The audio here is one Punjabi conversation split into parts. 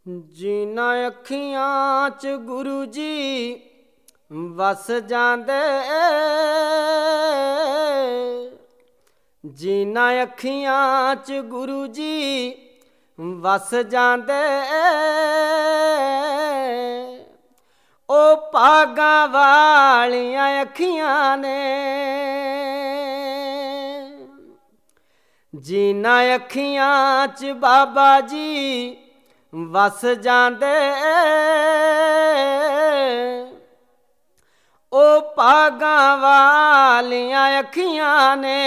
ਜਿਨ੍ਹਾਂ ਅੱਖੀਆਂ 'ਚ ਗੁਰੂ ਜੀ ਵਸ ਜਾਂਦੇ, ਜਿਨ੍ਹਾਂ ਅੱਖੀਆਂ 'ਚ ਗੁਰੂ ਜੀ ਵਸ ਜਾਂਦੇ, ਉਹ ਭਾਗਾਂ ਵਾਲੀਆਂ ਅੱਖੀਆਂ ਨੇ। ਜਿਨ੍ਹਾਂ ਅੱਖੀਆਂ 'ਚ ਬਾਬਾ ਜੀ ਵਸ ਜਾਂਦੇ, ਉਹ ਭਾਗਾਂ ਵਾਲੀਆਂ ਅੱਖੀਆਂ ਨੇ।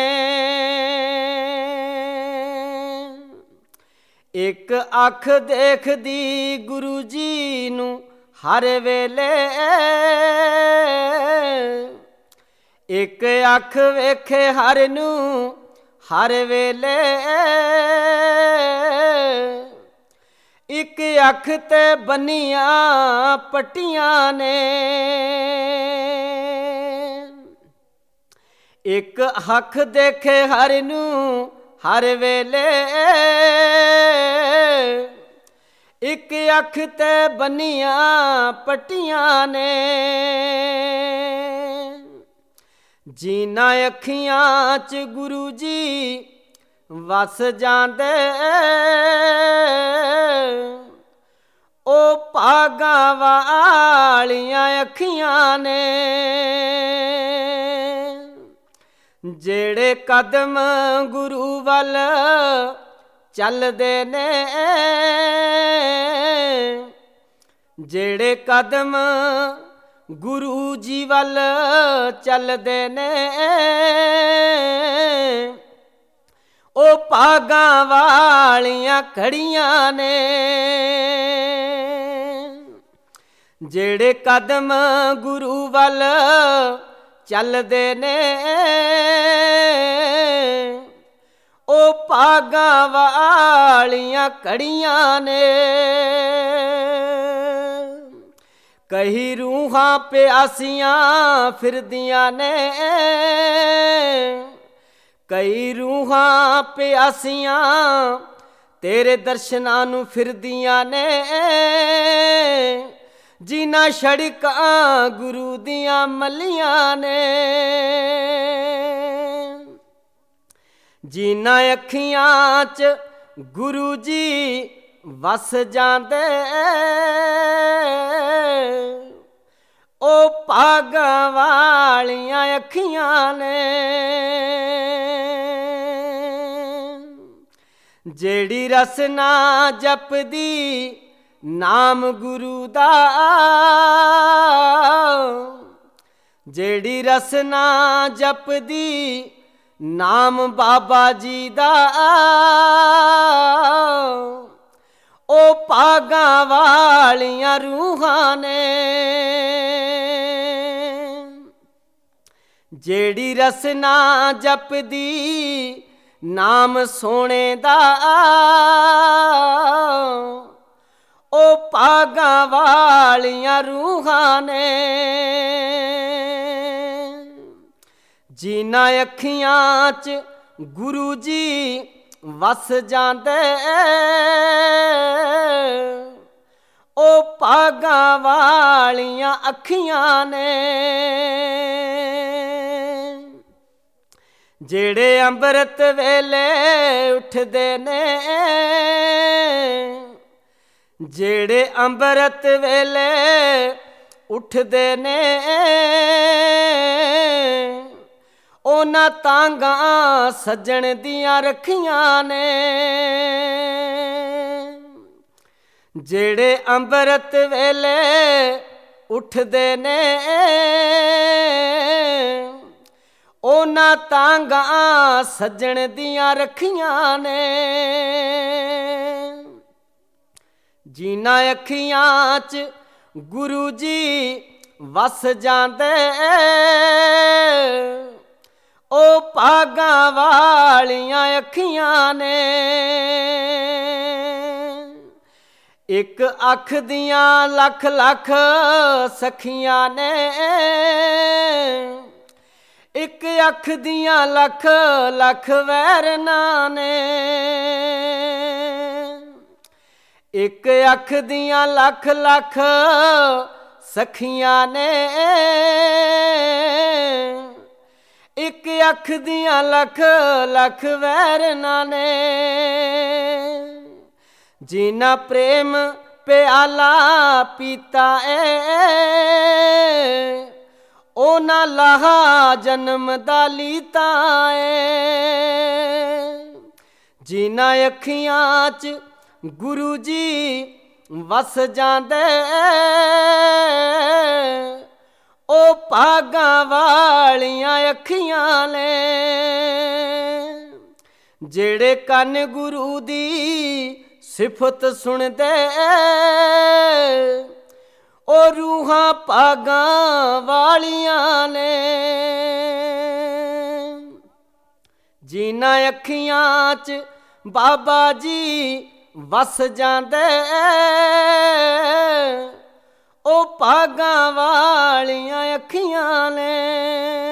ਇੱਕ ਅੱਖ ਦੇਖਦੀ ਗੁਰੂ ਜੀ ਨੂੰ ਹਰ ਵੇਲੇ, ਇੱਕ ਅੱਖ ਵੇਖੇ ਹਰ ਨੂੰ ਹਰ ਵੇਲੇ, ਇੱਕ ਅੱਖ ਤੇ ਬੰਨੀਆਂ ਪੱਟੀਆਂ ਨੇ। ਇੱਕ ਅੱਖ ਦੇਖੇ ਹਰ ਨੂੰ ਹਰ ਵੇਲੇ, ਇੱਕ ਅੱਖ ਤੇ ਬੰਨੀਆਂ ਪੱਟੀਆਂ ਨੇ। ਜਿਨ੍ਹਾਂ ਅੱਖੀਆਂ 'ਚ ਗੁਰੂ ਜੀ ਵਸ ਜਾਂਦੇ, ਉਹ ਭਾਗਾਂ ਵਾਲੀਆਂ ਅੱਖੀਆਂ ਨੇ। ਜਿਹੜੇ ਕਦਮ ਗੁਰੂ ਵੱਲ ਚੱਲਦੇ ਨੇ, ਜਿਹੜੇ ਕਦਮ ਗੁਰੂ ਜੀ ਵੱਲ ਚੱਲਦੇ ਨੇ, ਉਹ ਭਾਗਾਂ ਵਾਲੀਆਂ ਘੜੀਆਂ ਨੇ। ਜਿਹੜੇ ਕਦਮ ਗੁਰੂ ਵੱਲ ਚੱਲਦੇ ਨੇ, ਉਹ ਭਾਗਾਂ ਵਾਲੀਆਂ ਘੜੀਆਂ ਨੇ। ਕਈ ਰੂਹਾਂ ਪਿਆਸੀਆਂ ਫਿਰਦੀਆਂ ਨੇ, ਕਈ ਰੂਹਾਂ ਪਿਆਸੀਆਂ ਤੇਰੇ ਦਰਸ਼ਨਾਂ ਨੂੰ ਫਿਰਦੀਆਂ ਨੇ। ਜਿਨ੍ਹਾਂ ਸੜਕਾਂ ਗੁਰੂ ਦੀਆਂ ਮੱਲੀਆਂ ਨੇ, ਜਿਨ੍ਹਾਂ ਅੱਖੀਆਂ 'ਚ ਗੁਰੂ ਜੀ ਵਸ ਜਾਂਦੇ, ਉਹ ਭਾਗਾਂ ਵਾਲੀਆਂ ਅੱਖੀਆਂ ਨੇ। ਜਿਹੜੀ ਰਸਨਾ ਜਪਦੀ ਨਾਮ ਗੁਰੂ ਦਾ, ਜਿਹੜੀ ਰਸਨਾ ਜਪਦੀ ਨਾਮ ਬਾਬਾ ਜੀ ਦਾ, ਉਹ ਭਾਗਾਂ ਵਾਲੀਆਂ ਰੂਹਾਂ ਨੇ। ਜਿਹੜੀ ਰਸਨਾ ਜਪਦੀ ਨਾਮ ਸੋਹਣੇ ਦਾ, ਉਹ ਭਾਗਾਂ ਵਾਲੀਆਂ ਰੂਹਾਂ ਨੇ। ਜਿਨ੍ਹਾਂ ਅੱਖੀਆਂ 'ਚ ਗੁਰੂ ਜੀ ਵਸ ਜਾਂਦੇ, ਉਹ ਭਾਗਾਂ ਵਾਲੀਆਂ ਅੱਖੀਆਂ ਨੇ। ਜਿਹੜੇ ਅੰਮ੍ਰਿਤ ਵੇਲੇ ਉੱਠਦੇ ਨੇ, ਜਿਹੜੇ ਅੰਮ੍ਰਿਤ ਵੇਲੇ ਉੱਠਦੇ ਨੇ, ਉਹਨਾਂ ਤਾਂਘਾਂ ਸੱਜਣ ਦੀਆਂ ਰੱਖੀਆਂ ਨੇ। ਜਿਹੜੇ ਅੰਮ੍ਰਿਤ ਵੇਲੇ ਉੱਠਦੇ ਨੇ, ਉਹਨਾਂ ਤਾਂਘਾਂ ਸੱਜਣ ਦੀਆਂ ਰੱਖੀਆਂ ਨੇ। ਜਿਨ੍ਹਾਂ ਅੱਖੀਆਂ 'ਚ ਗੁਰੂ ਜੀ ਵਸ ਜਾਂਦੇ, ਉਹ ਭਾਗਾਂ ਵਾਲੀਆਂ ਅੱਖੀਆਂ ਨੇ। ਇੱਕ ਅੱਖ ਦੀਆਂ ਲੱਖ ਲੱਖ ਸਖੀਆਂ ਨੇ, ਇੱਕ ਅੱਖ ਦੀਆਂ ਲੱਖ ਲੱਖ ਵੈਰਨਾਂ ਨੇ। ਇੱਕ ਅੱਖ ਦੀਆਂ ਲੱਖ ਲੱਖ ਸਖੀਆਂ ਨੇ, ਇੱਕ ਅੱਖ ਦੀਆਂ ਲੱਖ ਲੱਖ ਵੈਰਨਾਂ ਨੇ। ਜਿਨ੍ਹਾਂ ਪ੍ਰੇਮ ਪਿਆਲਾ ਪੀਤਾ ਏ, ਉਹਨਾਂ ਲਾਹਾ ਜਨਮ ਦਾ ਲੀਤਾ ਏ। ਜਿਨ੍ਹਾਂ ਅੱਖੀਆਂ 'ਚ ਗੁਰੂ ਜੀ ਵਸ ਜਾਂਦੇ, ਉਹ ਭਾਗਾਂ ਵਾਲੀਆਂ ਅੱਖੀਆਂ ਨੇ। ਜਿਹੜੇ ਕੰਨ ਗੁਰੂ ਦੀ ਸਿਫਤ ਸੁਣਦੇ, ਉਹ ਰੂਹਾਂ ਭਾਗਾਂ ਵਾਲੀਆਂ ਨੇ। ਜਿਨ੍ਹਾਂ ਅੱਖੀਆਂ 'ਚ ਬਾਬਾ ਜੀ ਵਸ ਜਾਂਦੇ, ਉਹ ਭਾਗਾਂ ਵਾਲੀਆਂ ਅੱਖੀਆਂ ਨੇ।